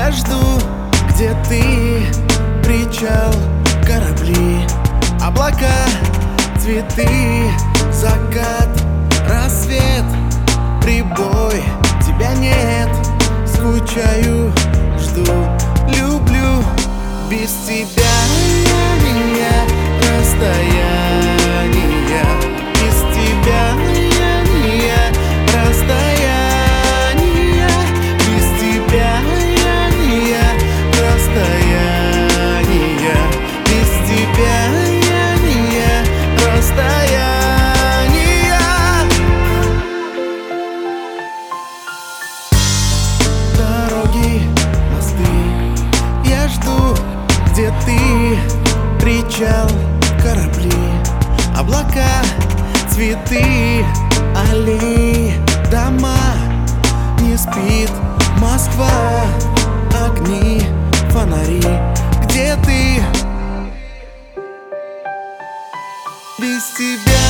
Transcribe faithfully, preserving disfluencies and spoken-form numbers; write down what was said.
Я жду, где ты, причал, корабли, облака, цветы, закат, рассвет, прибой, тебя нет. Скучаю, жду, люблю, без тебя я расстояние, без тебя я не расстояние, без тебя я не расстояние, без тебя я не расстояние. Дороги, мосты, я жду, где ты, причал, корабли, облака, цветы, аллеи, дома. Не спит Москва, огни, фонари. Где ты? Без тебя